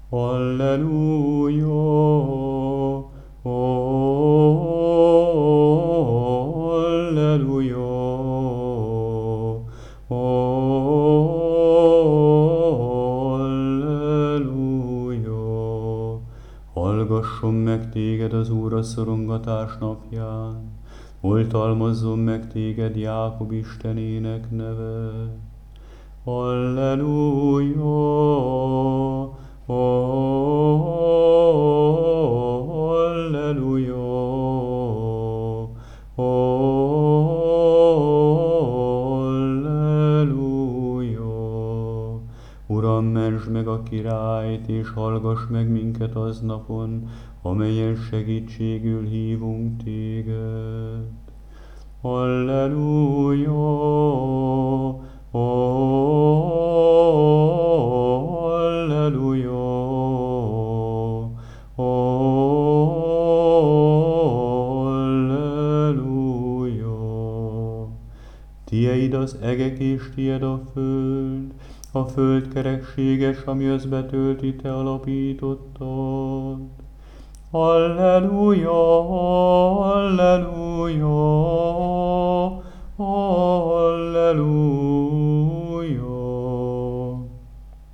Halleluja, halleluja, halleluja. Hallgasson meg téged az Úr a szorongatás napján, oltalmazzon meg téged Jákob Istenének neve. Halleluja, halleluja, halleluja. Uram, mentsd meg a királyt, és hallgass meg minket aznapon, amelyen segítségül hívunk téged. Halleluja, halleluja, halleluja. Tieid az egek és tied a föld kerekséges, ami az betölti, te alapítottad. Halleluja, halleluja,